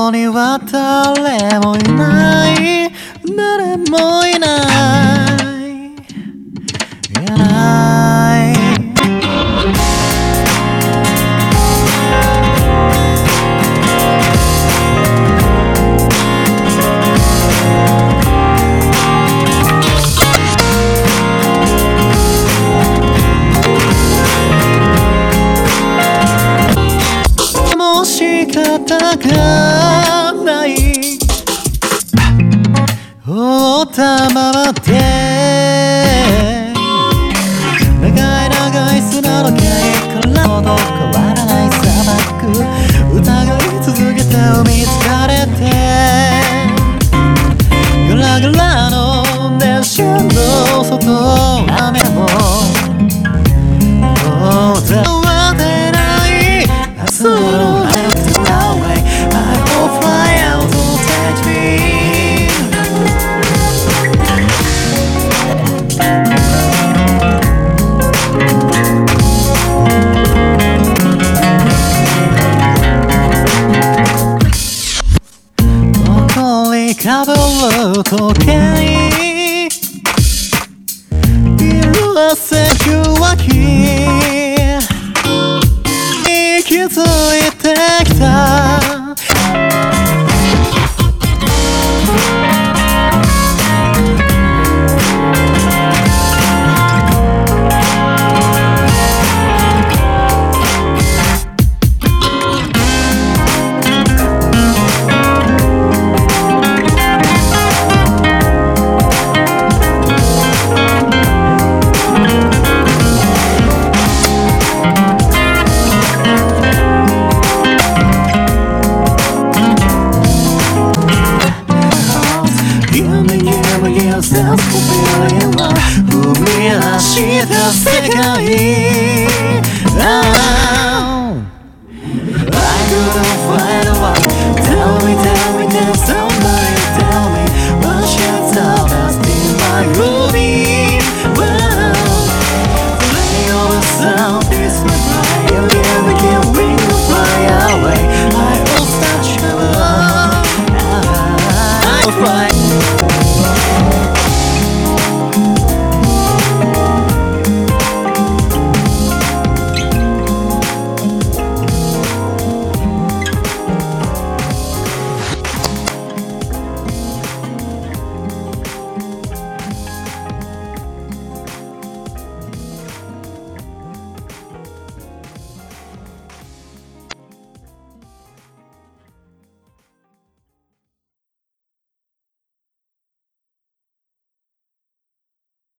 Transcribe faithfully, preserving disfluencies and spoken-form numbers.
こには誰もいない誰もいないいないもう仕方がないおたままで長い長い砂の景からほど変わらない砂漠疑い続けて見つかれてガラガラの電車の外雨も終わってない明日のかぶる時計色あせく秋に気づいてきた踏み出した世界 I couldn't find a way Tell me, tell me, tell me